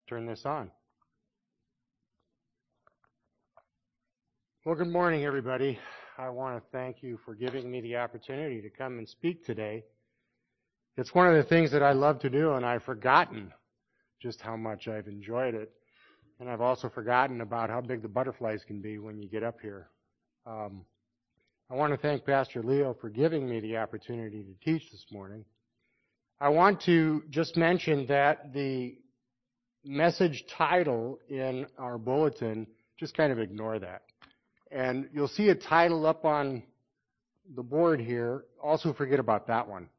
turn this on. Well, good morning, everybody. I want to thank you for giving me the opportunity to come and speak today. It's one of the things that I love to do, and I've forgotten just how much I've enjoyed it. And I've also forgotten about how big the butterflies can be when you get up here. I want to thank Pastor Leo for giving me the opportunity to teach this morning. I want to just mention that the message title in our bulletin, just kind of ignore that. And you'll see a title up on the board here. Also forget about that one.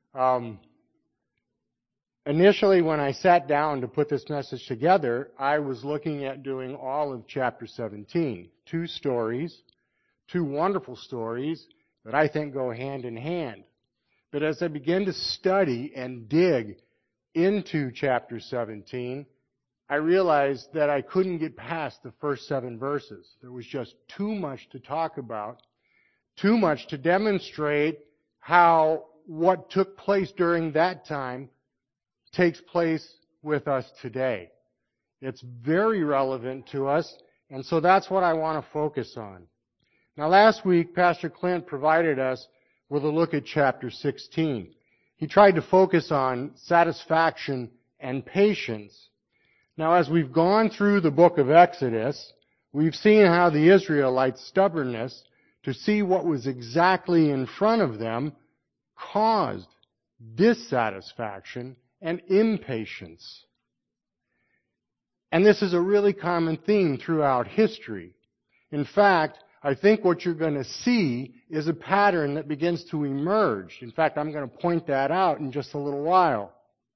Initially, when I sat down to put this message together, I was looking at doing all of chapter 17. Two stories, two wonderful stories that I think go hand in hand. But as I began to study and dig into chapter 17, I realized that I couldn't get past the first 7 verses. There was just too much to talk about, too much to demonstrate how what took place during that time takes place with us today. It's very relevant to us, and so that's what I want to focus on. Now, last week, Pastor Clint provided us with a look at chapter 16. He tried to focus on satisfaction and patience. Now, as we've gone through the book of Exodus, we've seen how the Israelites' stubbornness to see what was exactly in front of them caused dissatisfaction and impatience. And this is a really common theme throughout history. In fact, I think what you're going to see is a pattern that begins to emerge. In fact, I'm going to point that out in just a little while.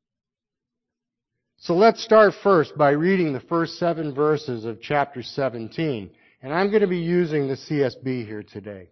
So let's start first by reading the first 7 verses of chapter 17. And I'm going to be using the CSB here today.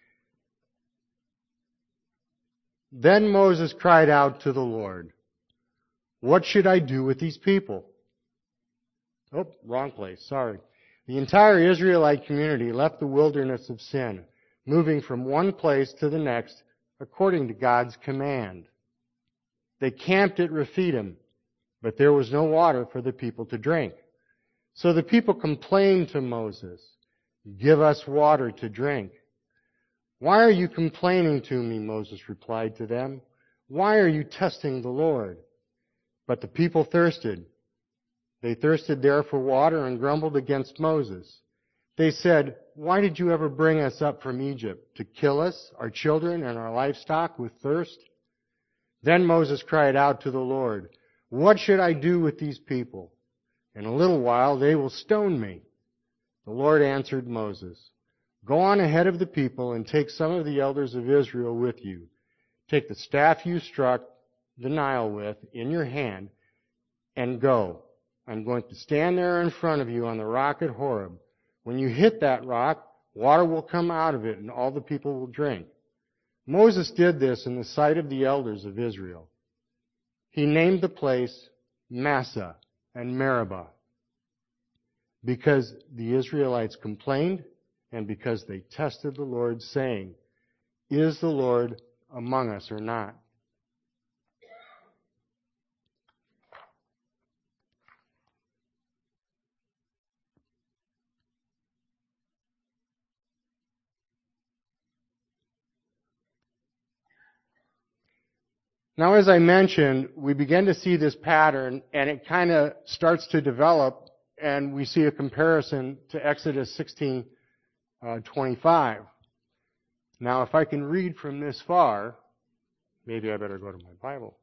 Then Moses cried out to the Lord, "What should I do with these people?" Oh, wrong place, sorry. The entire Israelite community left the wilderness of Sin, moving from one place to the next according to God's command. They camped at Rephidim, but there was no water for the people to drink. So the people complained to Moses, "Give us water to drink." "Why are you complaining to me?" Moses replied to them. "Why are you testing the Lord?" But the people thirsted. They thirsted there for water and grumbled against Moses. They said, "Why did you ever bring us up from Egypt? To kill us, our children, and our livestock with thirst?" Then Moses cried out to the Lord, "What should I do with these people? In a little while they will stone me." The Lord answered Moses, "Go on ahead of the people and take some of the elders of Israel with you. Take the staff you struck the Nile with in your hand and go. I'm going to stand there in front of you on the rock at Horeb. When you hit that rock, water will come out of it and all the people will drink." Moses did this in the sight of the elders of Israel. He named the place Massah and Meribah because the Israelites complained and because they tested the Lord, saying, "Is the Lord among us or not?" Now, as I mentioned, we begin to see this pattern, and it kind of starts to develop, and we see a comparison to Exodus 16:25. Now, if I can read from this far, maybe I better go to my Bible.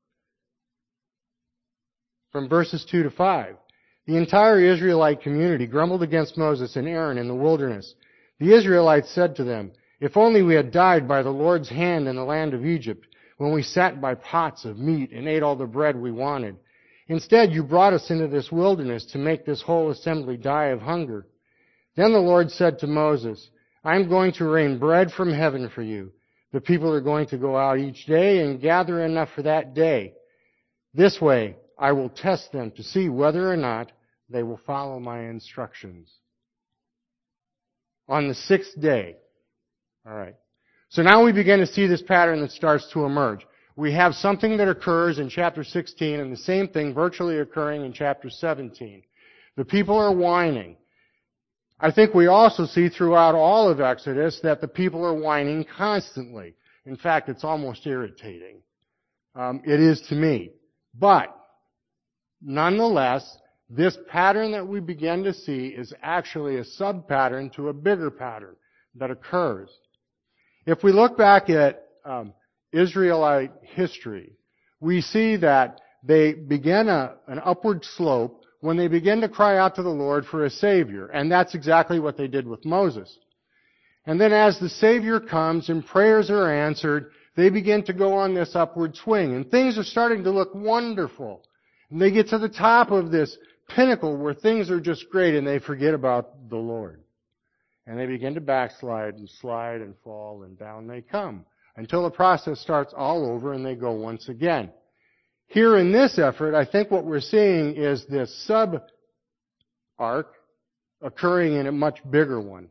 From verses 2 to 5. The entire Israelite community grumbled against Moses and Aaron in the wilderness. The Israelites said to them, "If only we had died by the Lord's hand in the land of Egypt, when we sat by pots of meat and ate all the bread we wanted. Instead, you brought us into this wilderness to make this whole assembly die of hunger." Then the Lord said to Moses, "I am going to rain bread from heaven for you. The people are going to go out each day and gather enough for that day. This way, I will test them to see whether or not they will follow my instructions." On the 6th day. All right. So now we begin to see this pattern that starts to emerge. we have something that occurs in chapter 16 and the same thing virtually occurring in chapter 17. The people are whining. I think we also see throughout all of Exodus that the people are whining constantly. In fact, it's almost irritating. It is to me. But, nonetheless, this pattern that we begin to see is actually a sub-pattern to a bigger pattern that occurs. If we look back at Israelite history, we see that they begin an upward slope when they begin to cry out to the Lord for a Savior. And that's exactly what they did with Moses. And then as the Savior comes and prayers are answered, they begin to go on this upward swing. And things are starting to look wonderful. And they get to the top of this pinnacle where things are just great and they forget about the Lord. And they begin to backslide and slide and fall and down they come until the process starts all over and they go once again. Here in this effort, I think what we're seeing is this sub-arc occurring in a much bigger one.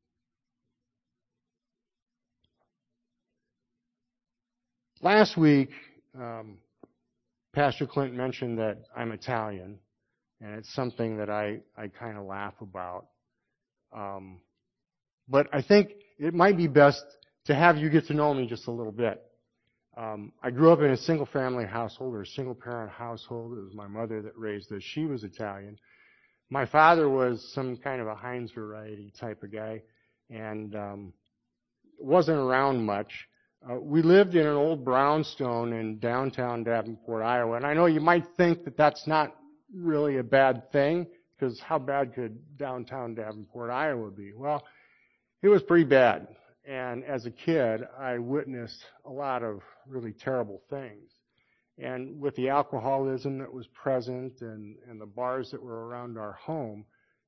Last week, Pastor Clint mentioned that I'm Italian, and it's something that I kind of laugh about. But I think it might be best to have you get to know me just a little bit. I grew up in a single-family household, or a single-parent household. It was my mother that raised us. She was Italian. My father was some kind of a Heinz variety type of guy, and wasn't around much. We lived in an old brownstone in downtown Davenport, Iowa, and I know you might think that that's not really a bad thing, because how bad could downtown Davenport, Iowa be? Well, it was pretty bad. And as a kid, I witnessed a lot of really terrible things. And with the alcoholism that was present and the bars that were around our home,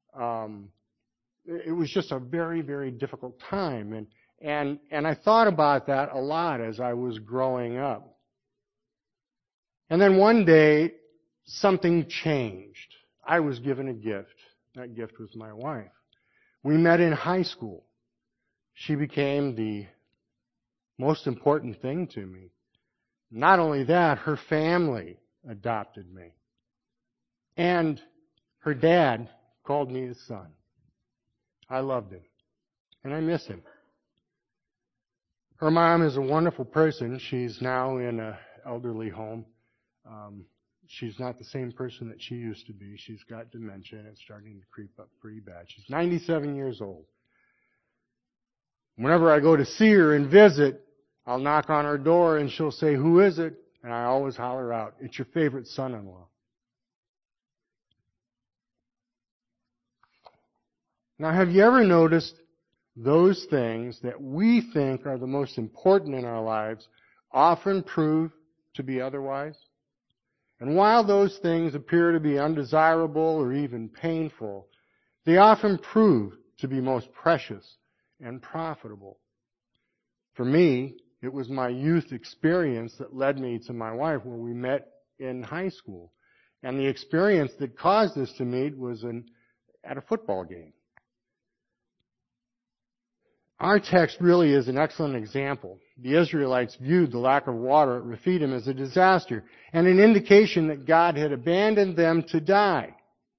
it was just a very, very difficult time. And I thought about that a lot as I was growing up. And then one day, something changed. I was given a gift. That gift was my wife. We met in high school. She became the most important thing to me. Not only that, her family adopted me. And her dad called me his son. I loved him. And I miss him. Her mom is a wonderful person. She's now in an elderly home. She's not the same person that she used to be. She's got dementia and it's starting to creep up pretty bad. She's 97 years old. Whenever I go to see her and visit, I'll knock on her door and she'll say, "Who is it?" And I always holler out, "It's your favorite son-in-law." Now, have you ever noticed those things that we think are the most important in our lives often prove to be otherwise? And while those things appear to be undesirable or even painful, they often prove to be most precious and profitable. For me, it was my youth experience that led me to my wife, where we met in high school. And the experience that caused us to meet was at a football game. Our text really is an excellent example. The Israelites viewed the lack of water at Rephidim as a disaster and an indication that God had abandoned them to die.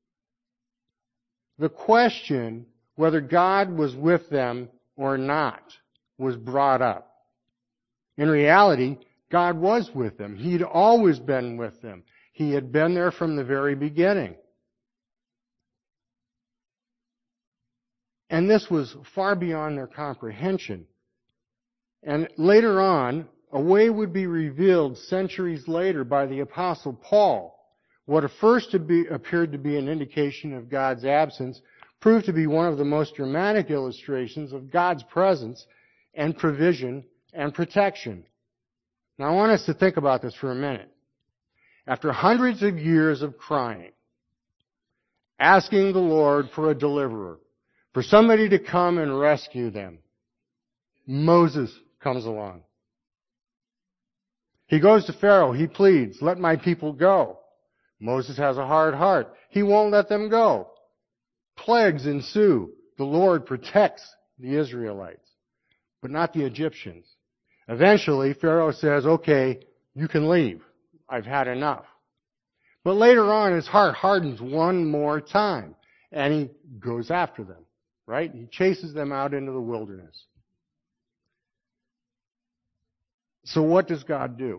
The question whether God was with them or not was brought up. In reality, God was with them. He'd always been with them. He had been there from the very beginning. And this was far beyond their comprehension. And later on, a way would be revealed centuries later by the Apostle Paul. What at first appeared to be an indication of God's absence proved to be one of the most dramatic illustrations of God's presence and provision and protection. Now I want us to think about this for a minute. After hundreds of years of crying, asking the Lord for a deliverer, for somebody to come and rescue them, Moses comes along. He goes to Pharaoh. He pleads, "Let my people go." Moses has a hard heart. He won't let them go. Plagues ensue. The Lord protects the Israelites, but not the Egyptians. Eventually, Pharaoh says, "Okay, You can leave. I've had enough. But later on, his heart hardens one more time, and he goes after them, right? He chases them out into the wilderness. So what does God do?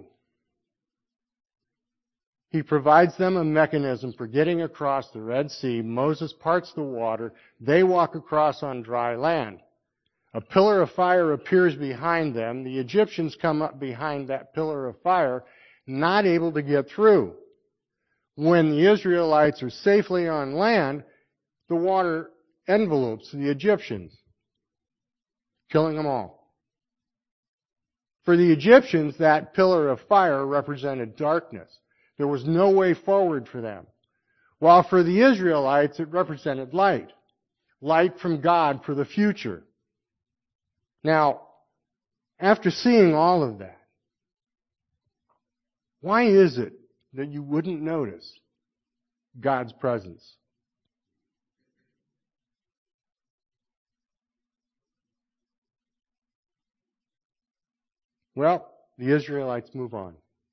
He provides them a mechanism for getting across the Red Sea. Moses parts the water. They walk across on dry land. A pillar of fire appears behind them. The Egyptians come up behind that pillar of fire, not able to get through. When the Israelites are safely on land, the water envelopes the Egyptians, killing them all. For the Egyptians, that pillar of fire represented darkness. There was no way forward for them. While for the Israelites, it represented light. Light from God for the future. Now, after seeing all of that, why is it that you wouldn't notice God's presence? Well, the Israelites move on.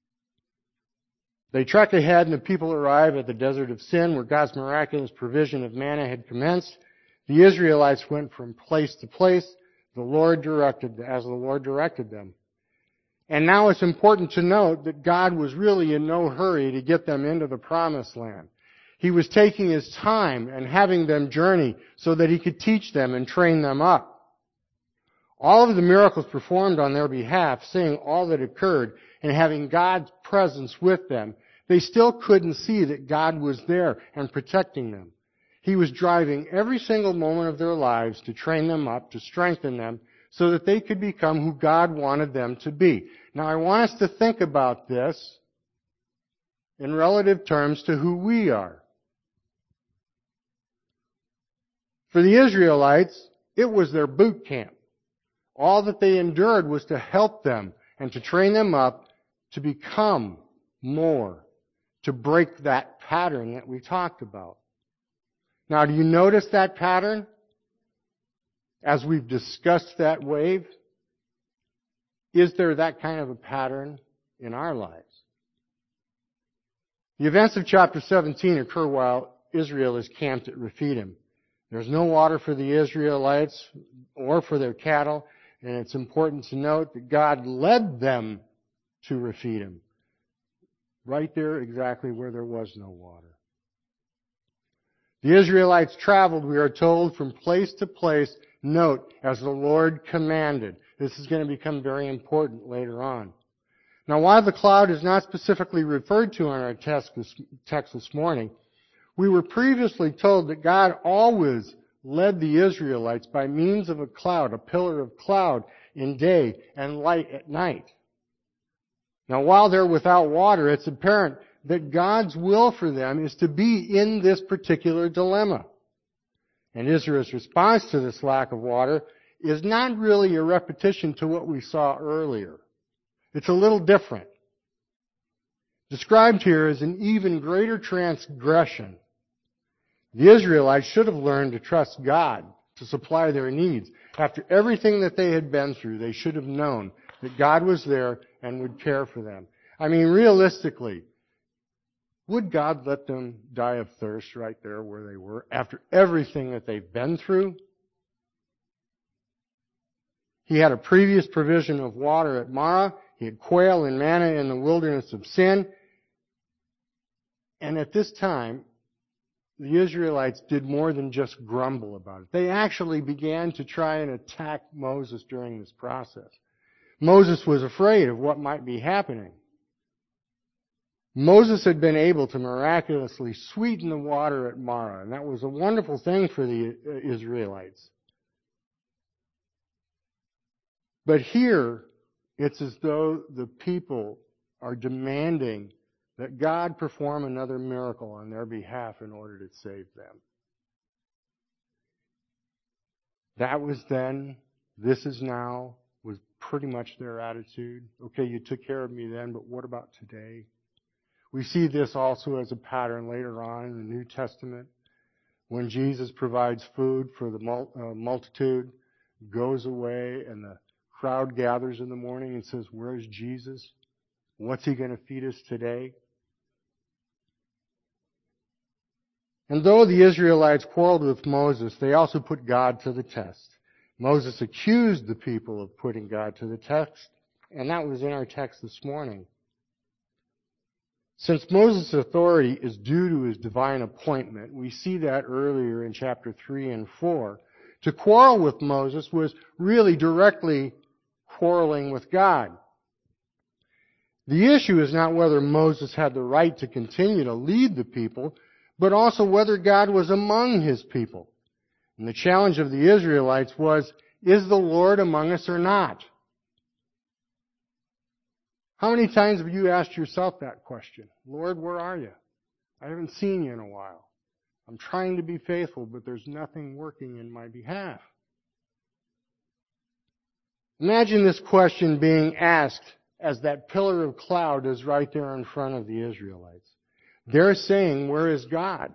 They trek ahead and the people arrive at the desert of Sin where God's miraculous provision of manna had commenced. The Israelites went from place to place as the Lord directed them. And now it's important to note that God was really in no hurry to get them into the promised land. He was taking His time and having them journey so that He could teach them and train them up. All of the miracles performed on their behalf, seeing all that occurred and having God's presence with them, they still couldn't see that God was there and protecting them. He was driving every single moment of their lives to train them up, to strengthen them, so that they could become who God wanted them to be. Now I want us to think about this in relative terms to who we are. For the Israelites, it was their boot camp. All that they endured was to help them and to train them up to become more, to break that pattern that we talked about. Now, do you notice that pattern? As we've discussed that wave, is there that kind of a pattern in our lives? The events of chapter 17 occur while Israel is camped at Rephidim. There's no water for the Israelites or for their cattle, and it's important to note that God led them to Rephidim, right there exactly where there was no water. The Israelites traveled, we are told, from place to place, note, as the Lord commanded. This is going to become very important later on. Now, while the cloud is not specifically referred to in our text this morning, we were previously told that God always led the Israelites by means of a cloud, a pillar of cloud in day and light at night. Now, while they're without water, it's apparent that God's will for them is to be in this particular dilemma. And Israel's response to this lack of water is not really a repetition to what we saw earlier. It's a little different. Described here as an even greater transgression. The Israelites should have learned to trust God to supply their needs. After everything that they had been through, they should have known that God was there and would care for them. I mean, realistically, would God let them die of thirst right there where they were after everything that they've been through? He had a previous provision of water at Marah. He had quail and manna in the wilderness of Sin. And at this time, the Israelites did more than just grumble about it. They actually began to try and attack Moses during this process. Moses was afraid of what might be happening. Moses had been able to miraculously sweeten the water at Marah, and that was a wonderful thing for the Israelites. But here, it's as though the people are demanding that God perform another miracle on their behalf in order to save them. That was then, this is now, was pretty much their attitude. Okay, you took care of me then, but what about today? We see this also as a pattern later on in the New Testament when Jesus provides food for the multitude, goes away, and the crowd gathers in the morning and says, "Where's Jesus?" What's He going to feed us today? And though the Israelites quarreled with Moses, they also put God to the test. Moses accused the people of putting God to the test, and that was in our text this morning. Since Moses' authority is due to his divine appointment, we see that earlier in chapter 3 and 4. To quarrel with Moses was really directly quarreling with God. The issue is not whether Moses had the right to continue to lead the people, but also whether God was among His people. And the challenge of the Israelites was, is the Lord among us or not? How many times have you asked yourself that question? Lord, where are you? I haven't seen you in a while. I'm trying to be faithful, but there's nothing working in my behalf. Imagine this question being asked as that pillar of cloud is right there in front of the Israelites. They're saying, where is God?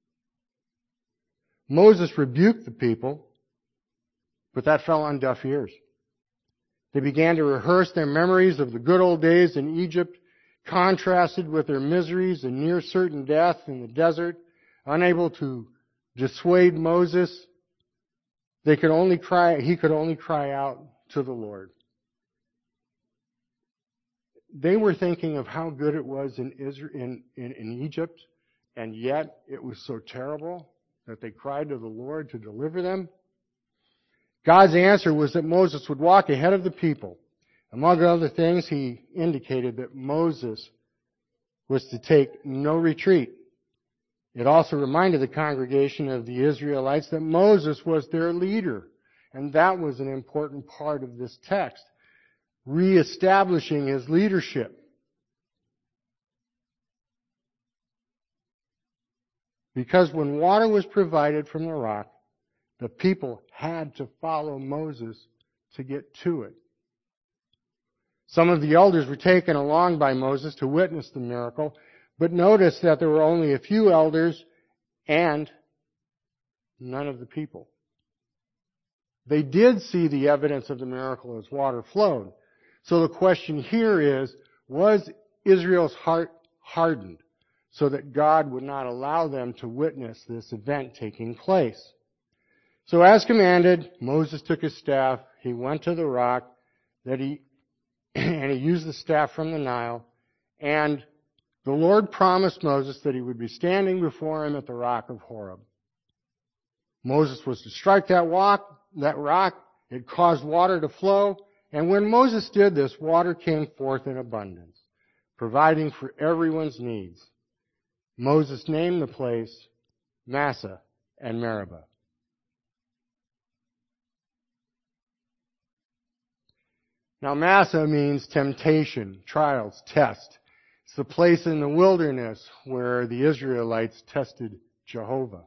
Moses rebuked the people, but that fell on deaf ears. They began to rehearse their memories of the good old days in Egypt, contrasted with their miseries and near certain death in the desert, unable to dissuade Moses. He could only cry out to the Lord. They were thinking of how good it was in Egypt, and yet it was so terrible that they cried to the Lord to deliver them. God's answer was that Moses would walk ahead of the people. Among other things, He indicated that Moses was to take no retreat. It also reminded the congregation of the Israelites that Moses was their leader, and that was an important part of this text, reestablishing his leadership. Because when water was provided from the rock, the people had to follow Moses to get to it. Some of the elders were taken along by Moses to witness the miracle, but notice that there were only a few elders and none of the people. They did see the evidence of the miracle as water flowed. So the question here is, was Israel's heart hardened so that God would not allow them to witness this event taking place? So as commanded, Moses took his staff, he went to the rock, and he used the staff from the Nile, and the Lord promised Moses that He would be standing before him at the rock of Horeb. Moses was to strike that rock, it caused water to flow, and when Moses did this, water came forth in abundance, providing for everyone's needs. Moses named the place Massah and Meribah. Now, Massah means temptation, trials, test. It's the place in the wilderness where the Israelites tested Jehovah.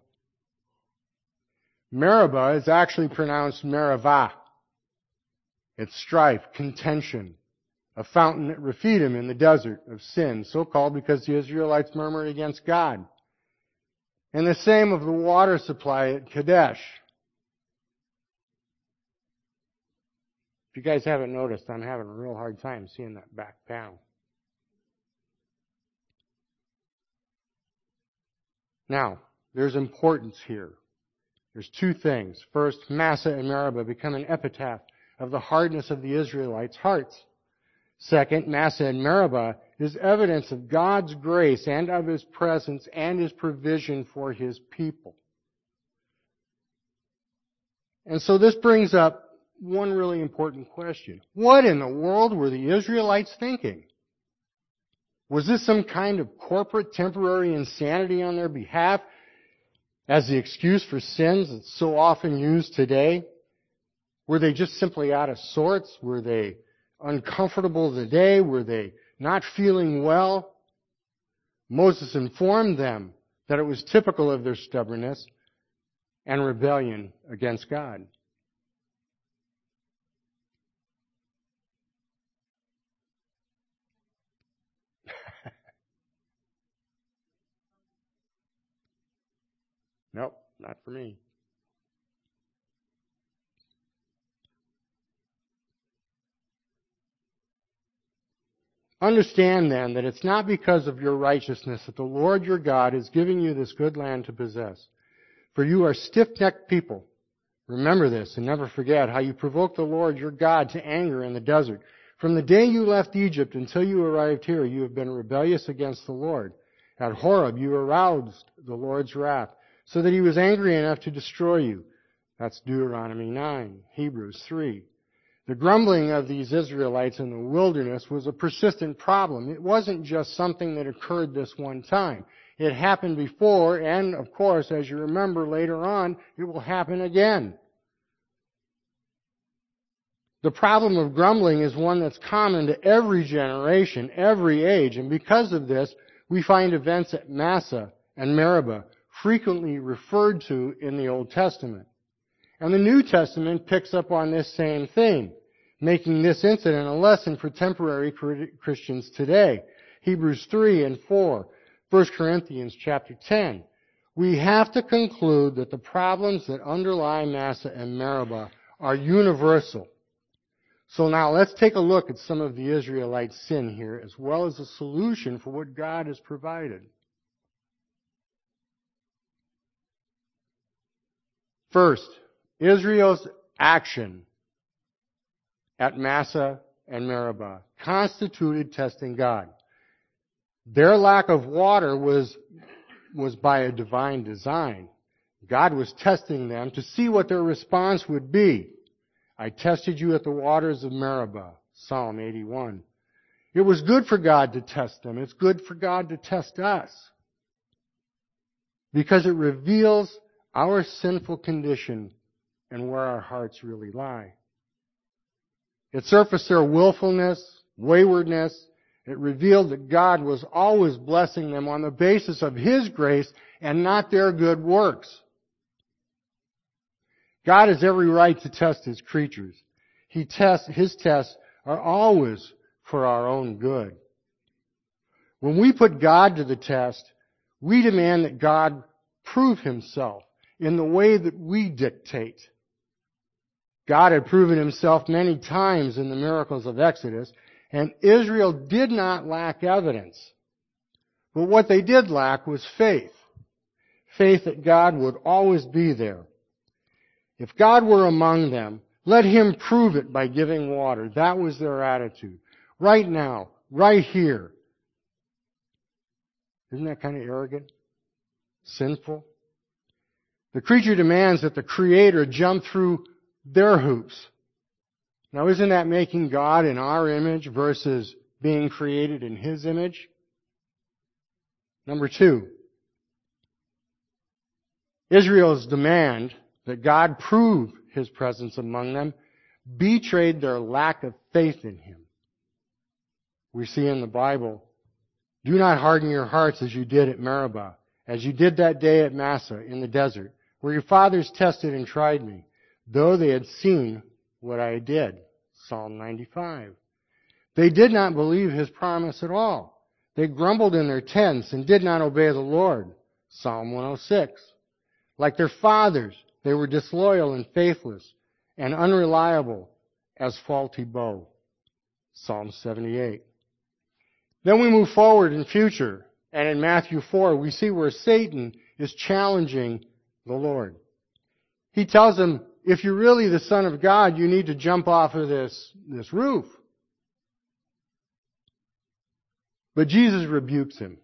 Meribah is actually pronounced Merivah. It's strife, contention, a fountain at Rephidim in the desert of sin, so called because the Israelites murmured against God. And the same of the water supply at Kadesh. If you guys haven't noticed, I'm having a real hard time seeing that back panel. Now, there's importance here. There's two things. First, Massah and Meribah become an epitaph of the hardness of the Israelites' hearts. Second, Massah and Meribah is evidence of God's grace and of His presence and His provision for His people. And so this brings up one really important question. What in the world were the Israelites thinking? Was this some kind of corporate temporary insanity on their behalf as the excuse for sins that's so often used today? Were they just simply out of sorts? Were they uncomfortable today? Were they not feeling well? Moses informed them that it was typical of their stubbornness and rebellion against God. Nope, not for me. Understand then that it's not because of your righteousness that the Lord your God is giving you this good land to possess. For you are stiff-necked people. Remember this and never forget how you provoked the Lord your God to anger in the desert. From the day you left Egypt until you arrived here, you have been rebellious against the Lord. At Horeb you aroused the Lord's wrath, so that he was angry enough to destroy you. That's Deuteronomy 9, Hebrews 3. The grumbling of these Israelites in the wilderness was a persistent problem. It wasn't just something that occurred this one time. It happened before, and of course, as you remember later on, it will happen again. The problem of grumbling is one that's common to every generation, every age, and because of this, we find events at Massah and Meribah frequently referred to in the Old Testament. And the New Testament picks up on this same theme, making this incident a lesson for temporary Christians today. Hebrews 3 and 4, 1 Corinthians chapter 10. We have to conclude that the problems that underlie Massah and Meribah are universal. So now let's take a look at some of the Israelites' sin here, as well as a solution for what God has provided. First, Israel's action at Massah and Meribah constituted testing God. Their lack of water was by a divine design. God was testing them to see what their response would be. I tested you at the waters of Meribah, Psalm 81. It was good for God to test them. It's good for God to test us, because it reveals our sinful condition and where our hearts really lie. It surfaced their willfulness, waywardness. It revealed that God was always blessing them on the basis of His grace and not their good works. God has every right to test His creatures. His tests are always for our own good. When we put God to the test, we demand that God prove Himself in the way that we dictate. God had proven Himself many times in the miracles of Exodus, and Israel did not lack evidence. But what they did lack was faith. Faith that God would always be there. If God were among them, let Him prove it by giving water. That was their attitude. Right now, right here. Isn't that kind of arrogant? Sinful? The creature demands that the Creator jump through their hoops. Now, isn't that making God in our image versus being created in His image? Number 2, Israel's demand that God prove His presence among them betrayed their lack of faith in Him. We see in the Bible, do not harden your hearts as you did at Meribah, as you did that day at Massah in the desert, where your fathers tested and tried me, though they had seen what I did. Psalm 95. They did not believe His promise at all. They grumbled in their tents and did not obey the Lord. Psalm 106. Like their fathers, they were disloyal and faithless and unreliable as faulty bow. Psalm 78. Then we move forward in future, and in Matthew 4, we see where Satan is challenging the Lord. He tells him, if you're really the Son of God, you need to jump off of this roof. But Jesus rebukes him.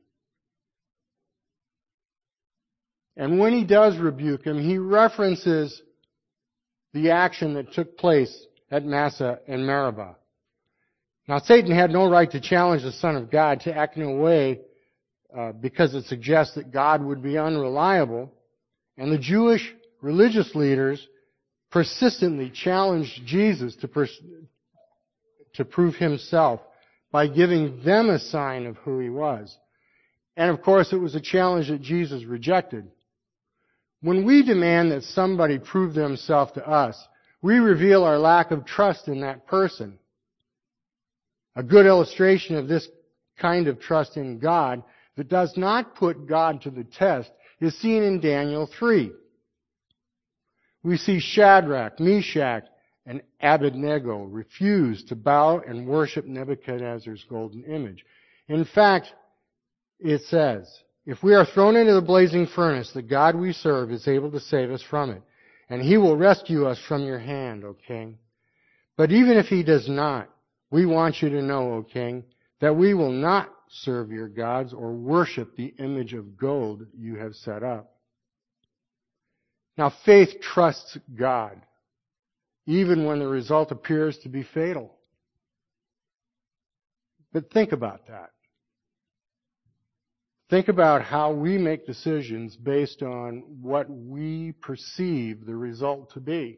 And when He does rebuke him, He references the action that took place at Massah and Meribah. Now, Satan had no right to challenge the Son of God to act in a way because it suggests that God would be unreliable. And the Jewish religious leaders persistently challenged Jesus to prove Himself by giving them a sign of who He was. And of course, it was a challenge that Jesus rejected. When we demand that somebody prove themselves to us, we reveal our lack of trust in that person. A good illustration of this kind of trust in God that does not put God to the test is seen in Daniel 3. We see Shadrach, Meshach, and Abednego refused to bow and worship Nebuchadnezzar's golden image. In fact, it says, if we are thrown into the blazing furnace, the God we serve is able to save us from it, and He will rescue us from your hand, O king. But even if He does not, we want you to know, O king, that we will not serve your gods or worship the image of gold you have set up. Now, faith trusts God, even when the result appears to be fatal. But think about that. Think about how we make decisions based on what we perceive the result to be.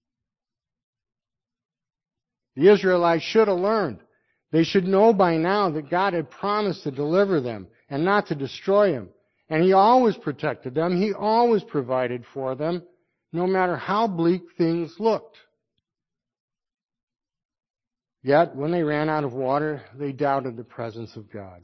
The Israelites should have learned. They should know by now that God had promised to deliver them and not to destroy them. And He always protected them. He always provided for them, no matter how bleak things looked. Yet, when they ran out of water, they doubted the presence of God.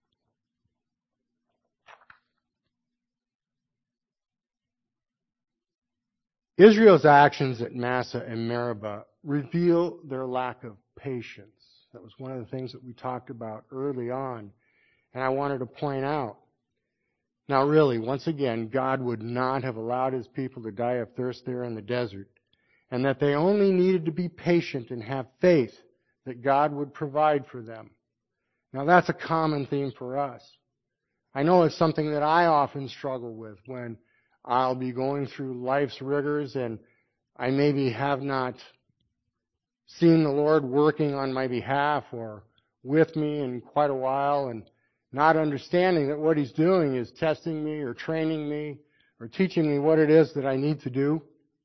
Israel's actions at Massah and Meribah reveal their lack of patience. That was one of the things that we talked about early on, and I wanted to point out. Now really, once again, God would not have allowed His people to die of thirst there in the desert, and that they only needed to be patient and have faith that God would provide for them. Now that's a common theme for us. I know it's something that I often struggle with when I'll be going through life's rigors and I maybe have not seen the Lord working on my behalf or with me in quite a while, and not understanding that what He's doing is testing me or training me or teaching me what it is that I need to do.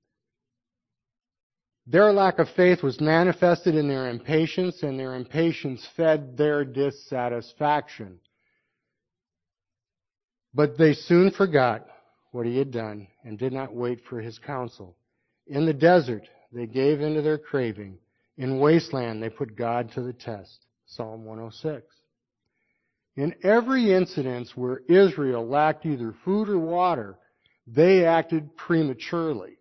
Their lack of faith was manifested in their impatience, and their impatience fed their dissatisfaction. But they soon forgot what He had done and did not wait for His counsel. In the desert, they gave into their craving. In wasteland, they put God to the test. Psalm 106. In every incident where Israel lacked either food or water, they acted prematurely.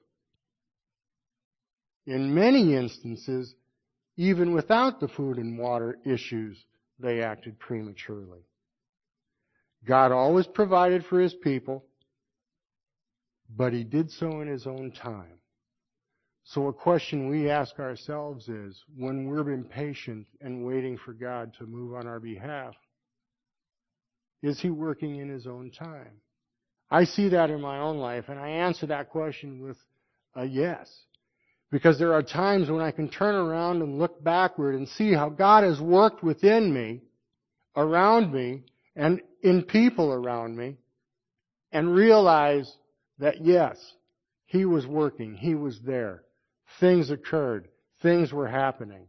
In many instances, even without the food and water issues, they acted prematurely. God always provided for His people, but He did so in His own time. So a question we ask ourselves is, when we're impatient and waiting for God to move on our behalf, is He working in His own time? I see that in my own life, and I answer that question with a yes. Because there are times when I can turn around and look backward and see how God has worked within me, around me, and in people around me, and realize that yes, He was working, He was there. Things occurred, things were happening.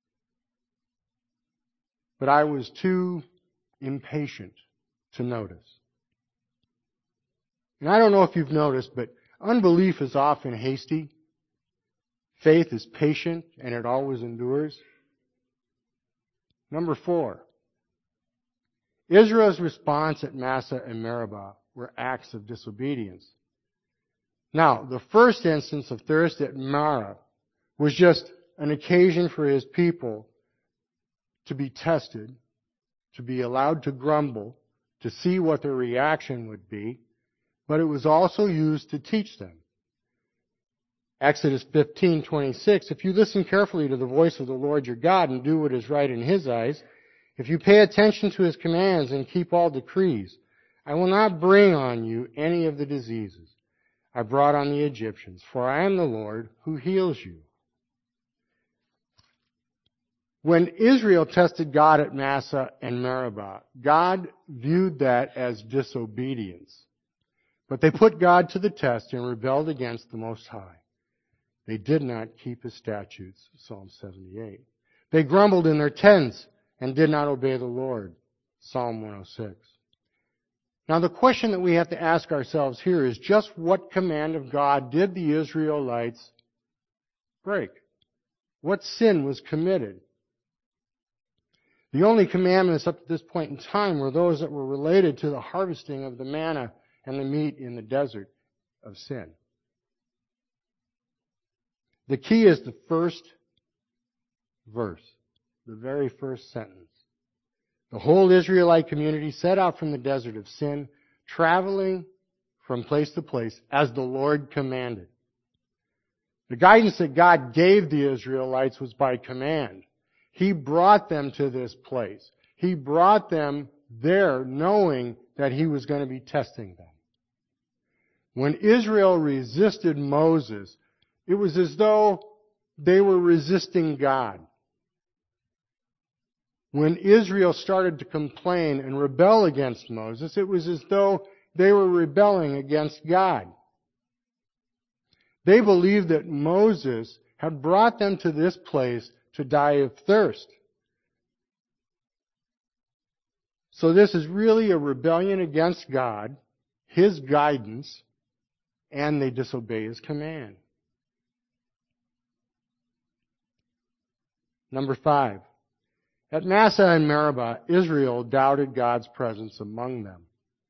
But I was too impatient to notice. And I don't know if you've noticed, but unbelief is often hasty. Faith is patient, and it always endures. Number 4. Israel's response at Massah and Meribah were acts of disobedience. Now, the first instance of thirst at Marah was just an occasion for His people to be tested, to be allowed to grumble, to see what their reaction would be, but it was also used to teach them. Exodus 15:26, if you listen carefully to the voice of the Lord your God and do what is right in His eyes, if you pay attention to His commands and keep all decrees, I will not bring on you any of the diseases I brought on the Egyptians, for I am the Lord who heals you. When Israel tested God at Massah and Meribah, God viewed that as disobedience. But they put God to the test and rebelled against the Most High. They did not keep His statutes, Psalm 78. They grumbled in their tents and did not obey the Lord, Psalm 106. Now the question that we have to ask ourselves here is just what command of God did the Israelites break? What sin was committed? The only commandments up to this point in time were those that were related to the harvesting of the manna and the meat in the desert of sin. The key is the first verse, the very first sentence. The whole Israelite community set out from the desert of Sin, traveling from place to place as the Lord commanded. The guidance that God gave the Israelites was by command. He brought them to this place. He brought them there knowing that He was going to be testing them. When Israel resisted Moses, it was as though they were resisting God. When Israel started to complain and rebel against Moses, it was as though they were rebelling against God. They believed that Moses had brought them to this place to die of thirst. So this is really a rebellion against God, His guidance, and they disobey His command. Number 5. At Massah and Meribah, Israel doubted God's presence among them.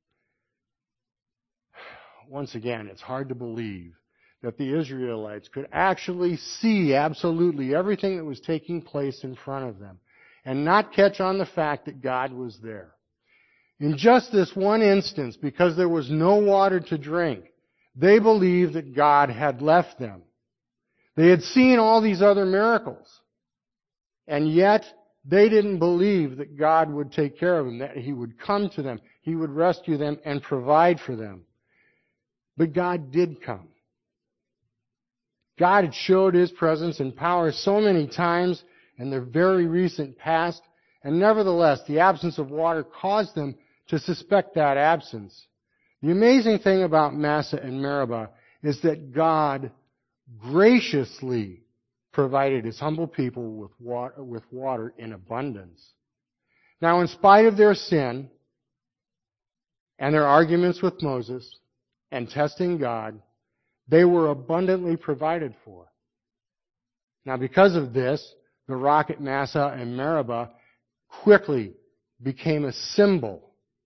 Once again, it's hard to believe that the Israelites could actually see absolutely everything that was taking place in front of them and not catch on the fact that God was there. In just this one instance, because there was no water to drink, they believed that God had left them. They had seen all these other miracles, and yet they didn't believe that God would take care of them, that He would come to them, He would rescue them and provide for them. But God did come. God had showed His presence and power so many times in the very recent past, and nevertheless, the absence of water caused them to suspect that absence. The amazing thing about Massah and Meribah is that God graciously provided His humble people with water in abundance. Now, in spite of their sin and their arguments with Moses and testing God, they were abundantly provided for. Now, because of this, the rock at Massah and Meribah quickly became a symbol.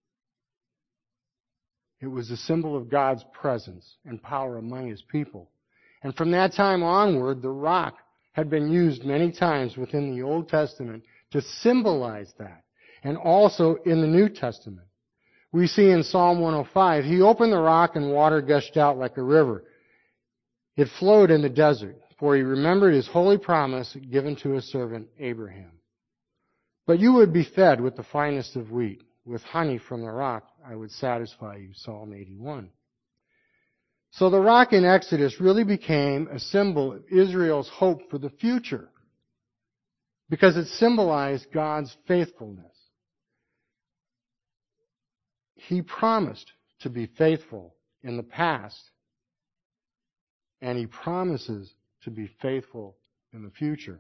It was a symbol of God's presence and power among His people. And from that time onward, the rock had been used many times within the Old Testament to symbolize that, and also in the New Testament. We see in Psalm 105, He opened the rock and water gushed out like a river. It flowed in the desert, for He remembered His holy promise given to His servant Abraham. But you would be fed with the finest of wheat. With honey from the rock I would satisfy you. Psalm 81. So the rock in Exodus really became a symbol of Israel's hope for the future, because it symbolized God's faithfulness. He promised to be faithful in the past, and He promises to be faithful in the future.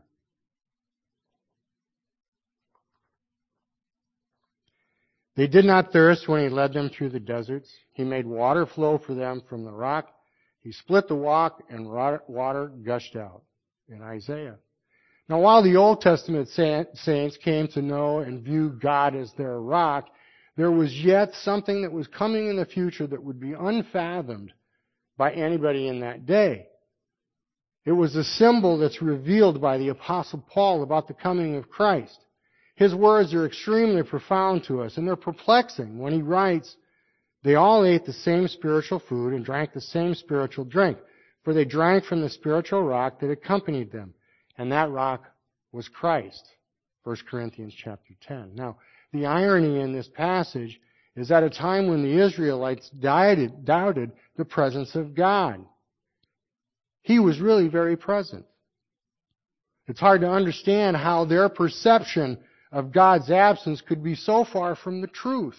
They did not thirst when He led them through the deserts. He made water flow for them from the rock. He split the rock and water gushed out in Isaiah. Now, while the Old Testament saints came to know and view God as their rock, there was yet something that was coming in the future that would be unfathomed by anybody in that day. It was a symbol that's revealed by the Apostle Paul about the coming of Christ. His words are extremely profound to us, and they're perplexing when he writes, "They all ate the same spiritual food and drank the same spiritual drink, for they drank from the spiritual rock that accompanied them, and that rock was Christ." 1 Corinthians chapter 10. Now, the irony in this passage is at a time when the Israelites doubted the presence of God. He was really very present. It's hard to understand how their perception of God's absence could be so far from the truth.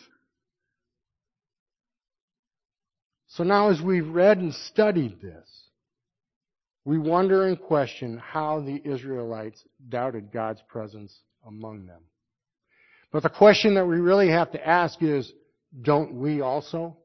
So now as we've read and studied this, we wonder and question how the Israelites doubted God's presence among them. But the question that we really have to ask is, don't we also?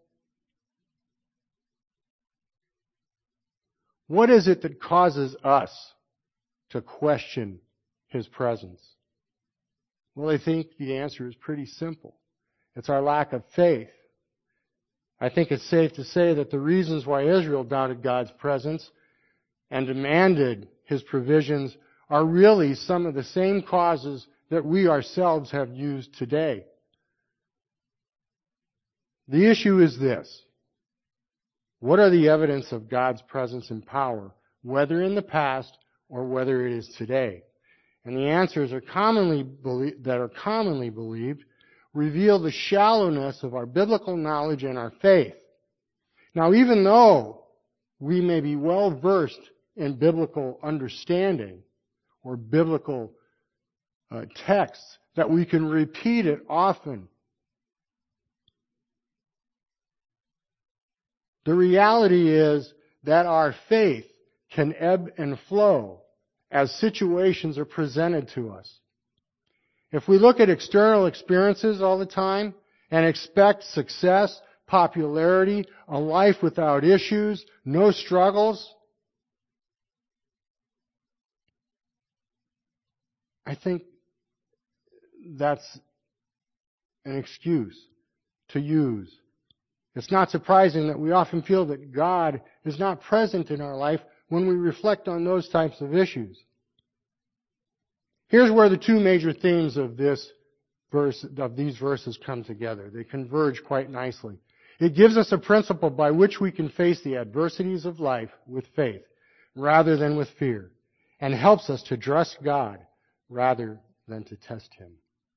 What is it that causes us to question His presence? Well, I think the answer is pretty simple. It's our lack of faith. I think it's safe to say that the reasons why Israel doubted God's presence and demanded His provisions are really some of the same causes that we ourselves have used today. The issue is this: what are the evidence of God's presence and power, whether in the past or whether it is today? And the answers that are commonly believed reveal the shallowness of our biblical knowledge and our faith. Now, even though we may be well versed in biblical understanding or biblical texts, that we can repeat it often, the reality is that our faith can ebb and flow as situations are presented to us. If we look at external experiences all the time and expect success, popularity, a life without issues, no struggles, I think that's an excuse to use. It's not surprising that we often feel that God is not present in our life when we reflect on those types of issues. Here's where the two major themes of these verses come together. They converge quite nicely. It gives us a principle by which we can face the adversities of life with faith rather than with fear, and helps us to trust God rather than to test Him.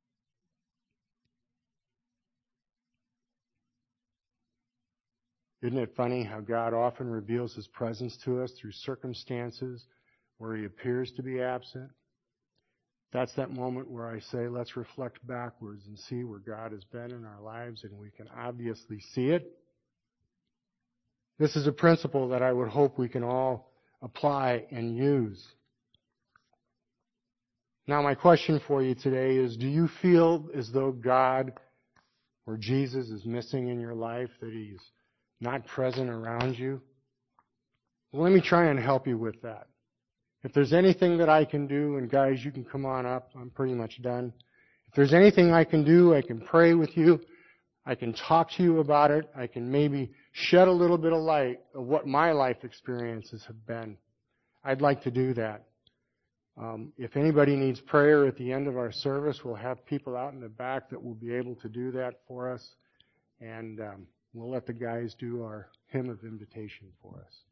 Isn't it funny how God often reveals His presence to us through circumstances where He appears to be absent? That's that moment where I say, let's reflect backwards and see where God has been in our lives, and we can obviously see it. This is a principle that I would hope we can all apply and use. Now, my question for you today is, do you feel as though God or Jesus is missing in your life, that He's not present around you? Well, let me try and help you with that. If there's anything that I can do, and guys, you can come on up. I'm pretty much done. If there's anything I can do, I can pray with you. I can talk to you about it. I can maybe shed a little bit of light of what my life experiences have been. I'd like to do that. If anybody needs prayer at the end of our service, we'll have people out in the back that will be able to do that for us. And we'll let the guys do our hymn of invitation for us.